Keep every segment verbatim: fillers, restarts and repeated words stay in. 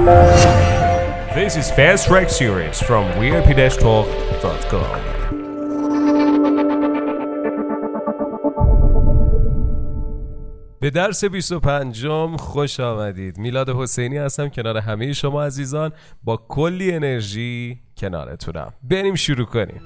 This is Fast Track Series from وی آی پی talk dot com. به درس بیست و پنجم خوش آمدید. میلاد حسینی هستم کنار همه شما عزیزان، با کلی انرژی کنارتونم. بریم شروع کنیم.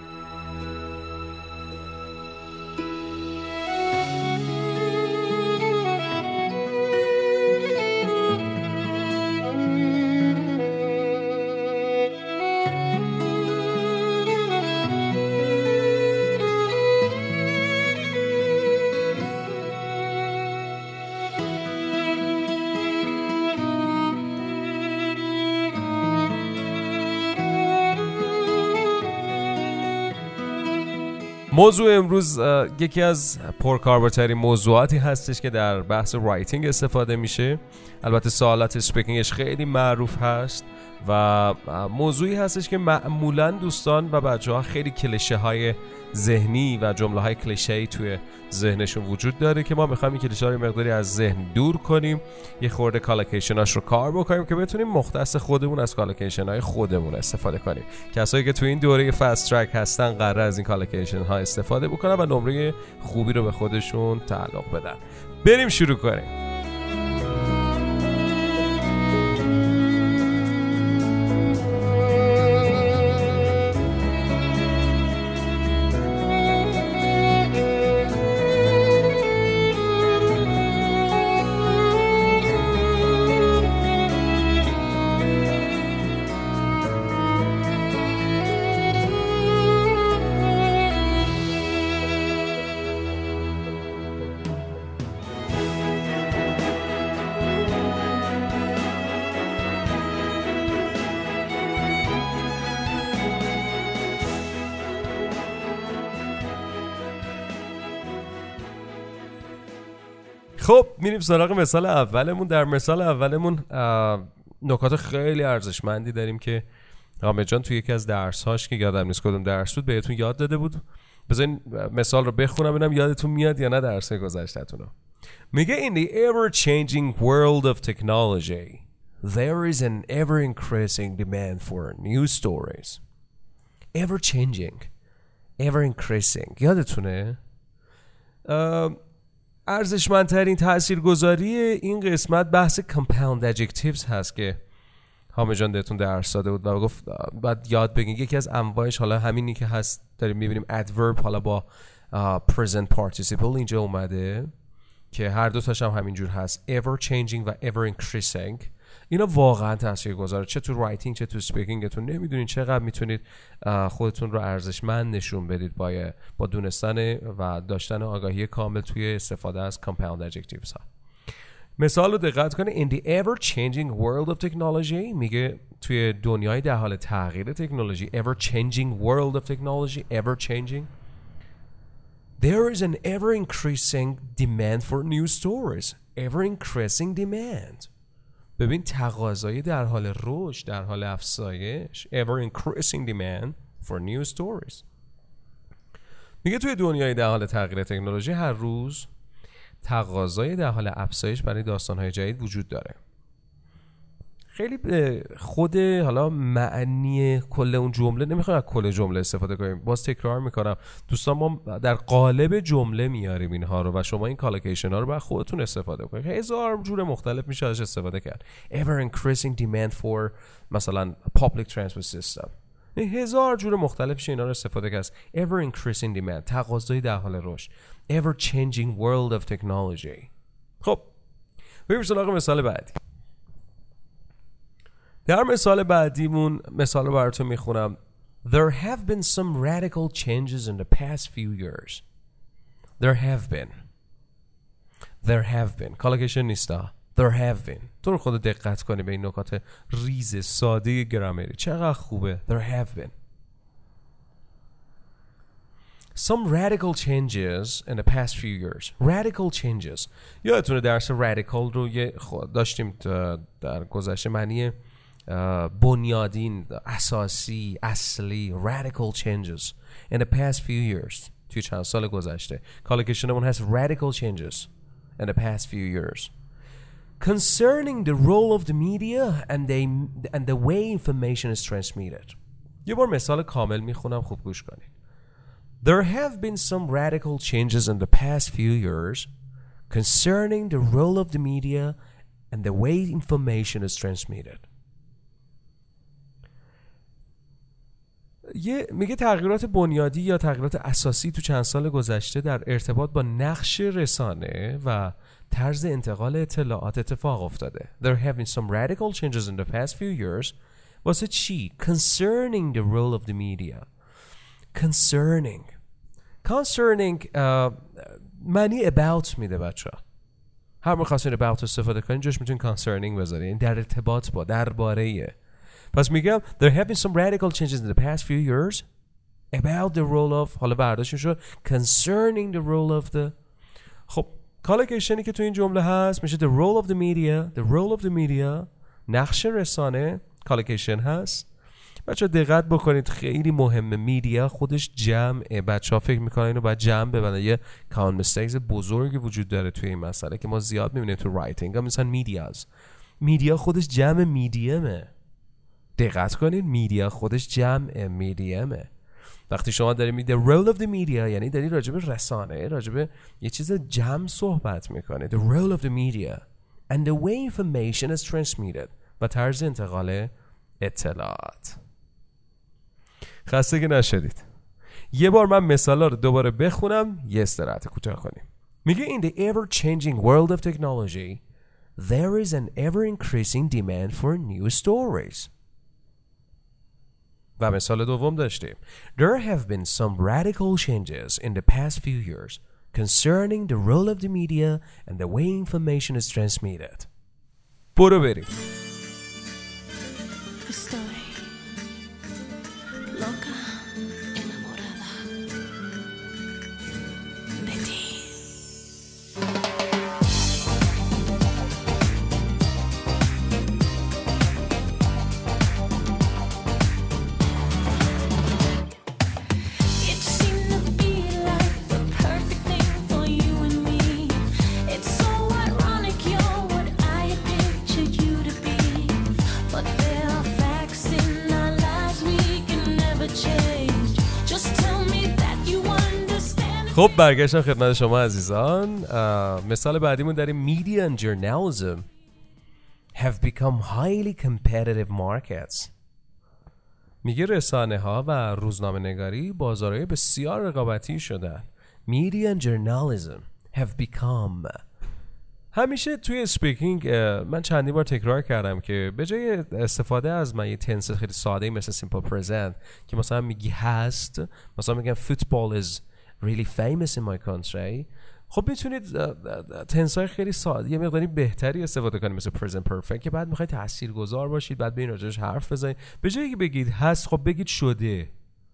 موضوع امروز یکی از پرکاربردترین موضوعاتی هستش که در بحث رایتینگ استفاده میشه. البته سوالات اسپیکینگش خیلی معروف هست و موضوعی هستش که معمولا دوستان و بچه ها خیلی کلیشه های ذهنی و جمله های کلیشه‌ای توی ذهنشون وجود داره که ما میخوایم این کلیشه ها رو مقداری از ذهن دور کنیم، یه خورده کالوکیشناش رو کار بکنیم که بتونیم مختص خودمون از کالوکیشن های خودمون استفاده کنیم. کسایی که توی این دوره فست ترک هستن قراره از این کالوکیشن ها استفاده بکنن و نمره خوبی رو به خودشون تعلق بدن. بریم شروع کنیم. خب میریم سراغ مثال اولمون. در مثال اولمون نکات خیلی ارزشمندی داریم که حامد جان توی یکی از درس‌هاش که یادم نیست کدوم درس بود بهتون یاد داده بود. بذارین مثال رو بخونم ببینم یادتون میاد یا نه درس گذشته‌تون رو. میگه in the ever changing world of technology there is an ever increasing demand for new stories. ever changing ever increasing یادتونه؟ ارزشمندترین تاثیرگذاری این قسمت بحث compound adjectives هست که حامد جان بهتون درس داده بود و گفت بعد یاد بگین. یکی از انواعش حالا همینی که هست داریم میبینیم adverb، حالا با present participle اینجا اومده که هر دو تاش هم همینجور هست، ever changing و ever increasing. اینا واقعا تاثیرگذاره، چه تو رایتینگ چه تو اسپیکینگتون. نمیدونین چقدر میتونید خودتون رو ارزشمند نشون بدید با با دونستن و داشتن آگاهی کامل توی استفاده از compound adjectives ها. مثال رو دقت کنید. in the ever changing world of technology میگه توی دنیای در حال تغییر تکنولوژی، ever changing world of technology, ever changing, there is an ever increasing demand for new stories. ever increasing demand. ببین تقاضای در حال رشد، در حال افزایش، ever increasing demand for new stories. میگه توی دنیای در حال تغییر تکنولوژی هر روز تقاضای در حال افزایش برای داستان‌های جدید وجود داره. خیلی خود حالا معنی کل اون جمله نمیخوام از کل جمله استفاده کنیم، باز تکرار میکنم دوستان، ما در قالب جمله میاریم اینها رو و شما این کالوکیشن ها رو باید خودتون استفاده کنید. هزار جور مختلف میشه ازش استفاده کرد. ever increasing demand for مثلا public transport system، هزار جور مختلف میشه اینا رو استفاده کرد. ever increasing demand، تقاضای در حال رشد. ever changing world of technology. خب بریم سراغ مثال بعدی. در مثال بعدیمون مثال رو براتون میخونم. There have been some radical changes in the past few years. There have been. There have been. کالوکیشن نیستا. There have been. تو رو خود دقت کنی به این نکات ریز ساده گرامری چقدر خوبه. There have been. Some radical changes in the past few years. Radical changes. یادتونه درس radical رو یه داشتیم در گذشته، معنی بنیادین، اساسی، اصلی. radical changes in the past few years. توی چند سال گذشته کالوکیشنمون هست radical changes in the past few years. concerning the role of the media and the, and the way information is transmitted. یه بار مثال کامل میخونم خوب گوش کنید. There have been some radical changes in the past few years concerning the role of the media and the way information is transmitted. یه میگه تغییرات بنیادی یا تغییرات اساسی تو چند سال گذشته در ارتباط با نقش رسانه و طرز انتقال اطلاعات اتفاق افتاده. There have been some radical changes in the past few years. واسه چی؟ Concerning the role of the media. Concerning. Concerning uh, معنی about میده بچه ها. هر موقع خواستین about استفاده کنین جاش میتونین concerning بذارین. این در ارتباط با درباره. پس میگم there have been some radical changes in the past few years about the role of حالا برداشتش شد concerning the role of the. خب کالوکیشنی که تو این جمله هست میشه the role of the media. The role of the media نقش رسانه کالوکیشن هست. بچه ها دقت بکنید خیلی مهمه. میدیا خودش جمعه. بچه ها فکر میکنن اینو باید جمع ببنده. یه کامن میستیکس بزرگی وجود داره توی این مسئله که ما زیاد میبینیم تو رایتینگ ها. مثلا میدیاز میدیا خودش جمع میدیمه. دقت کنید میدیا خودش جمع میدیمه. وقتی شما داری میگی the role of the media یعنی داری راجب رسانه راجب یه چیز جمع صحبت میکنه. the role of the media and the way information is transmitted و طرز انتقال اطلاعات. خسته که نشدید. یه بار من مثالا رو دوباره بخونم یه استراحت کوتاه کنیم. میگه in the ever changing world of technology there is an ever increasing demand for new stories. و مثال دوم داشتیم. There have been some radical changes in the past few years concerning the role of the media and the way information is transmitted. برو بریم. خب برگشتم خدمت شما عزیزان. مثال بعدیمون داریم media and journalism have become highly competitive markets. میگه رسانه ها و روزنامه نگاری بازارهای بسیار رقابتی شدن. media and journalism have become. همیشه توی سپیکینگ من چندی بار تکرار کردم که به جای استفاده از من یه تنس خیلی ساده مثل simple present که مثلا میگی هست، مثلا میگم football is really famous in my country، خب میتونید تنس‌های خیلی ساده یه مقداری بهتری استفاده کنید مثل present perfect که بعد میخواید تاثیرگذار باشید، بعد ببین راجعش حرف بزنید. به جایی که بگید هست خب بگید شده.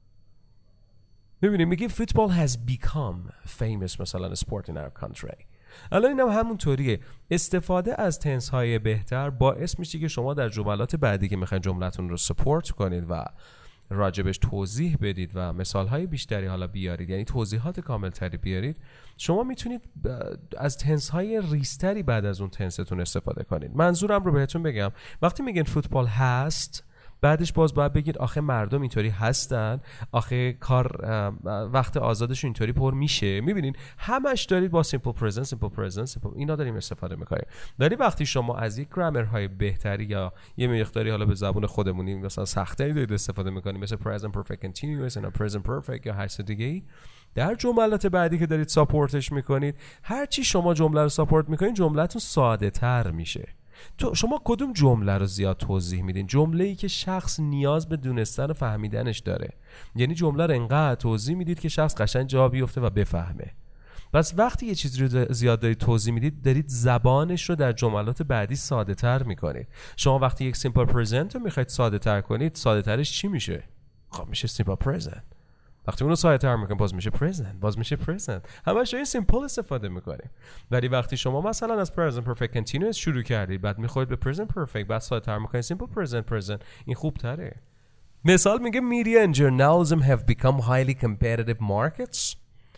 میبینید میگه football has become famous مثلا sport in our country. الان اینم هم همونطوریه. استفاده از تنس‌های بهتر باعث میشه که شما در جملات بعدی که میخواین جملتون رو سپورت کنید و راجبش توضیح بدید و مثالهای بیشتری حالا بیارید، یعنی توضیحات کاملتری بیارید، شما میتونید از تنس‌های ریستری بعد از اون تنستون استفاده کنید. منظورم رو بهتون بگم، وقتی میگن فوتبال هست بعدش باز باید بگید آخه مردم اینطوری هستن، آخه کار وقت آزادشون اینطوری پر میشه. میبینین همش دارید با simple present simple present simple اینا داریم استفاده میکنیم. ولی وقتی شما از یک گرامرهای بهتری یا یه مقداری حالا به زبان خودمونی مثلا سخت‌تری دارید استفاده میکنید مثل present perfect continuous یا present perfect یا هر چیز دیگه‌ای، در جملات بعدی که دارید ساپورتش میکنید، هر چی شما جمله رو ساپورت میکنید جمله‌تون ساده تر میشه. تو شما کدوم جمله رو زیاد توضیح میدین؟ جمله‌ای که شخص نیاز به دونستن و فهمیدنش داره، یعنی جمله رو انقدر توضیح میدید که شخص قشنگ جا بیفته و بفهمه. پس وقتی یه چیزی رو زیاد دارید توضیح میدید، دارید زبانش رو در جملات بعدی ساده تر میکنید. شما وقتی یک simple present رو میخواید ساده تر کنید، ساده ترش چی میشه؟ خب میشه simple present. وقتی اون رو ساده تر میکنیم باز میشه present، باز میشه present. همش این simple استفاده میکنیم. ولی وقتی شما مثلا از present perfect continuous شروع کردید بعد میخواید به present perfect بعد ساده تر میکنید simple present present، این خوب تره. مثال میگه media and journalism have become highly competitive markets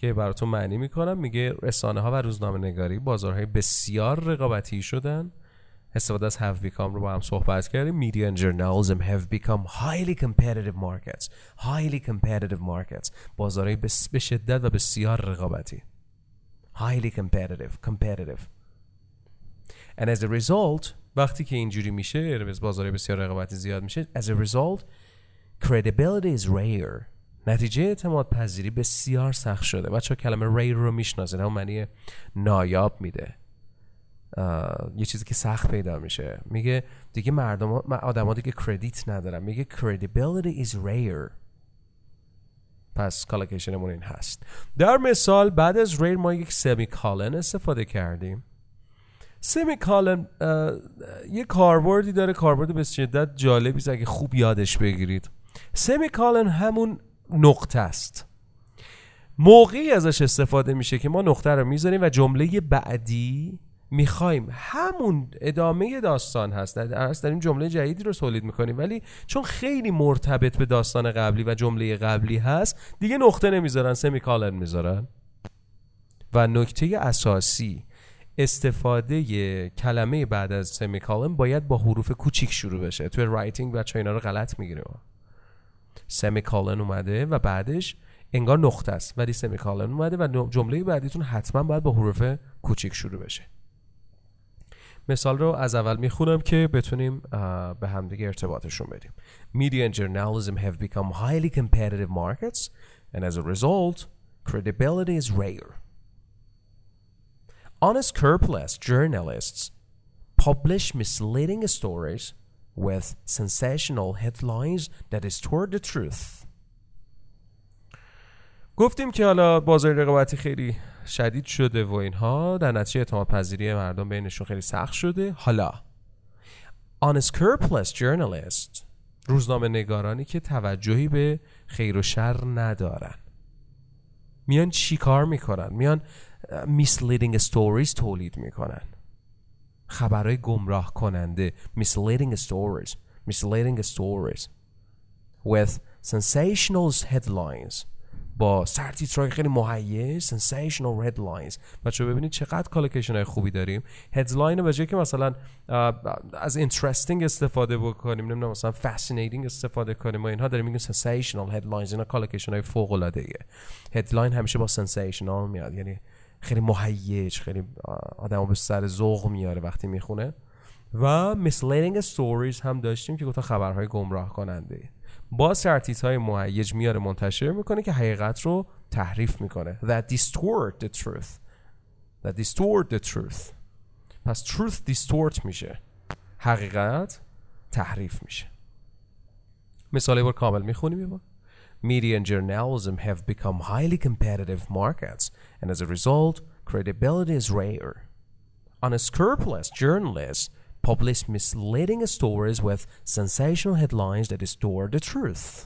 که براتون معنی میکنم. میگه رسانه ها و روزنامه نگاری بازارهای بسیار رقابتی شدن. استفاده از have become رو با هم صحبت کردیم. Media and journalism have become highly competitive markets. Highly competitive markets. بازارهای بس به شدت و بسیار رقابتی. Highly competitive. Competitive. And as a result, وقتی که اینجوری میشه، بازارهای بسیار رقابتی زیاد میشه, as a result, credibility is rare. نتیجه اعتماد پذیری بسیار سخت شده. بچه کلمه rare رو میشناسید، همون معنی نایاب میده. یه چیزی که سخت پیدا میشه. میگه دیگه مردم آدم ها دیگه کردیت ندارن. میگه credibility is rare. پس کالوکیشنمون این هست. در مثال بعد از rare ما یک سمی کالن استفاده کردیم. سمی کالن یه کاربردی داره، کاربرد به شدت جالبی اگه خوب یادش بگیرید. سمی کالن همون نقطه است. موقعی ازش استفاده میشه که ما نقطه رو میذاریم و جمله بعدی میخوایم همون ادامه داستان هست، درست داریم جمله جدیدی رو تولید میکنیم، ولی چون خیلی مرتبط به داستان قبلی و جمله قبلی هست دیگه نقطه نمیذارن، سمی کالن میذارن. و نکته اساسی استفاده کلمه بعد از سمی کالن باید با حروف کوچیک شروع بشه. توی رایتینگ بچه اینا رو غلط میگیره. سمی کالن اومده و بعدش انگار نقطه است ولی سمی کالن اومده و جمله بعدیتون حتما باید با حروف کوچیک شروع بشه. مثال رو از اول میخونم که بتونیم به همدیگه ارتباطشون بدیم. Media and journalism have become highly competitive markets and as a result, credibility is rare. Unscrupulous journalists publish misleading stories with sensational headlines that distort the truth. گفتیم که حالا بازار رقابتی خیلی شدید شده و اینها، در نتیجه اعتماد پذیری مردم بینشون خیلی سخت شده. حالا unscrupulous journalists، روزنامه نگارانی که توجهی به خیر و شر ندارن، میان چی کار میکنن؟ میان misleading stories تولید میکنن، خبرهای گمراه کننده. misleading stories misleading stories with sensational headlines، با سرتیترهای خیلی مهیج. sensational headlines. بچه ببینید چقدر کالوکیشن های خوبی داریم. هدلاین رو به جای که مثلا از interesting استفاده بکنیم، نمیدونم مثلا fascinating استفاده کنیم و اینها، داریم میگیم sensational headlines. اینا کالوکیشن های فوق العاده ایه. هدلاین همیشه با sensational میاد، یعنی خیلی مهیج، خیلی آدمو به سر ذوق میاره وقتی میخونه. و misleading stories هم داشتیم که گفتن خبرهای گمراه کننده، با سرتیترهای مهیج میاره منتشر میکنه که حقیقت رو تحریف میکنه. that distort the truth that distort the truth. پس truth distort میشه، حقیقت تحریف میشه. مثال بار کامل میخونیم یه بار. Media and journalism have become highly competitive markets and as a result credibility is rare. Unscrupulous journalists publish misleading stories with sensational headlines that distort the truth.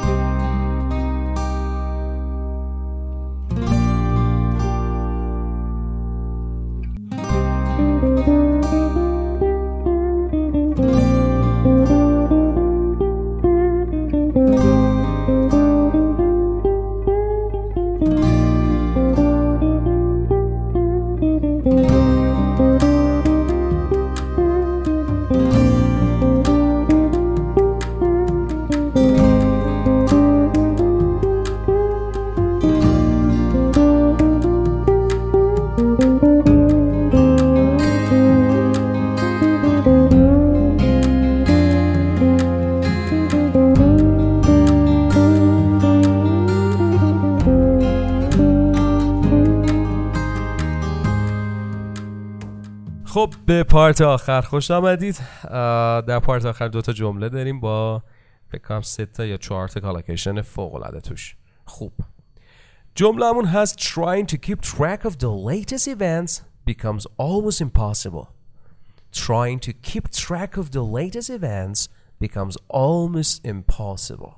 خب به پارت آخر خوش آمدید. در پارت آخر دو تا جمله داریم با فکر کنم سه تا یا چهار تا کالوکیشن فوق العاده توش. خوب، جمله‌مون هست trying to keep track of the latest events becomes almost impossible. Trying to keep track of the latest events becomes almost impossible.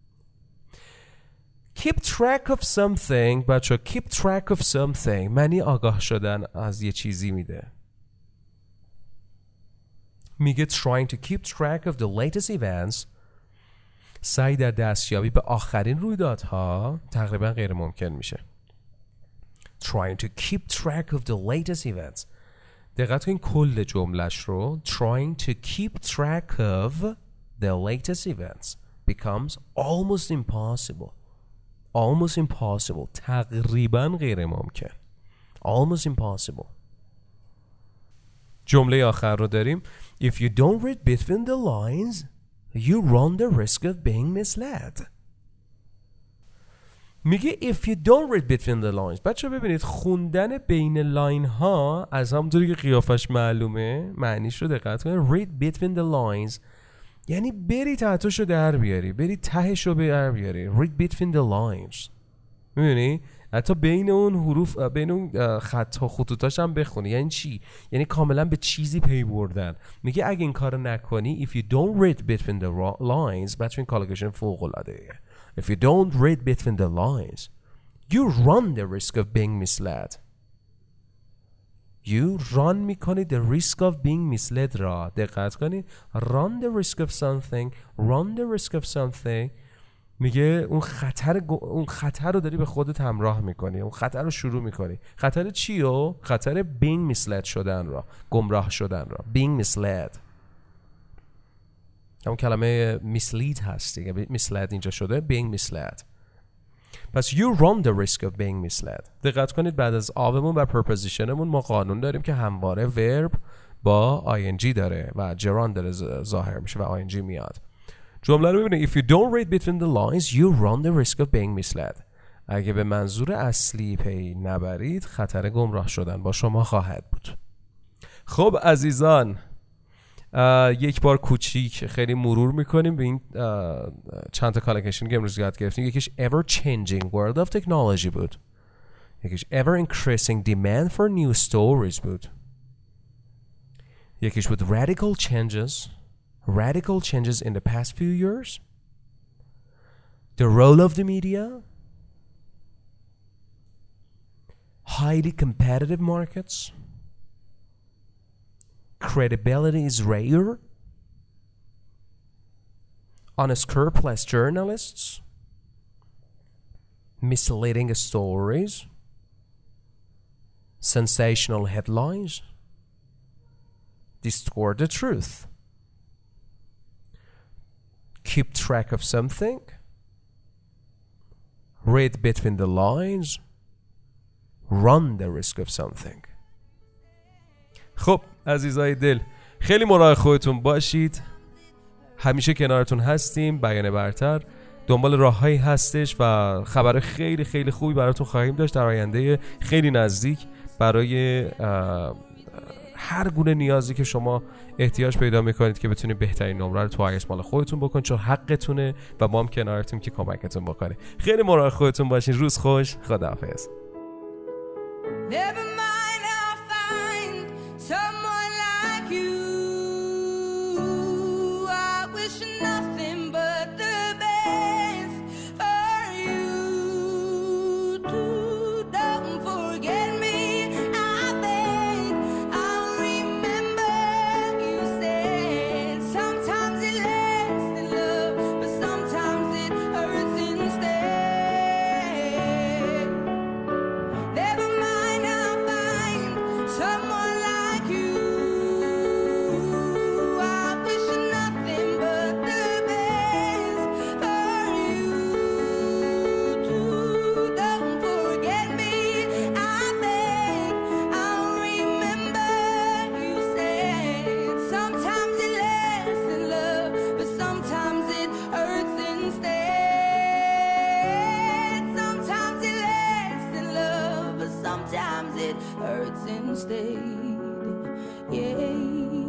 Keep track of something، بچه keep track of something معنی آگاه شدن از یه چیزی میده. میگه trying to keep track of the latest events، سعی در دستیابی به آخرین رویدادها تقریبا غیر ممکن میشه. trying to keep track of the latest events. دقت کن کل جملش رو trying to keep track of the latest events becomes almost impossible. Almost impossible. تقریبا غیر ممکن. Almost impossible. جمله آخر رو داریم. If you don't read between the lines, you run the risk of being misled. میگه if you don't read between the lines. بچه ببینید خوندن بین لاین ها از همونطوری که قیافش معلومه معنیش رو دقت کنید. read between the lines یعنی بری تحتش رو در بیاری، بری تهش رو در بیاری. read between the lines میدونی؟ حتی بین اون حروف، بین اون خط ها خطوطاش هم بخونی. یعنی چی؟ یعنی کاملا به چیزی پی بردن. میگه اگه این کار نکنی if you don't read between the lines بچه این کالکشن فوق العاده. If you don't read between the lines, you run the risk of being misled. You run میکنی the risk of being misled را. دقت کنی. Run the risk of something. Run the risk of something. میگه اون خطر اون خطر رو داری به خودت همراه میکنی. اون خطر رو شروع میکنی. خطر چیو؟ خطر being misled شدن را. گمراه شدن را. Being misled. همون کلمه mislead هست دیگه. mislead اینجا شده being misled. پس you run the risk of being misled. دقت کنید بعد از آبمون و prepositionمون ما قانون داریم که همواره verb با ing داره و gerund داره ظاهر میشه و ing میاد. جمله رو ببینید. If you don't read between the lines you run the risk of being misled. اگه به منظور اصلی پی نبرید خطر گمراه شدن با شما خواهد بود. خب عزیزان یک بار کوچیک خیلی مرور میکنیم به این چند تا کالکشن که امروز یاد گرفتیم. یکیش ever changing world of technology بود. یکیش ever increasing demand for new stories بود. یکیش بود radical changes radical changes in the past few years, the role of the media, highly competitive markets, credibility is rare, unscrupulous journalists, misleading stories, sensational headlines, distort the truth, keep track of something, read between the lines, run the risk of something. خب عزیزای دل خیلی مراقب خودتون باشید. همیشه کنارتون هستیم. بیان برتر دنبال راههایی هستش و خبر خیلی خیلی خوبی براتون خواهیم داشت در آینده خیلی نزدیک برای هر گونه نیازی که شما احتیاج پیدا میکنید که بتونید بهترین نمره رو تو آیس مال خودتون بکنید، چون حقتونه و ما هم کنارتون که کمکتون بکنه. خیلی مراقب خودتون باشین. روز خوش. خداحافظ. Sometimes it hurts instead. Yeah.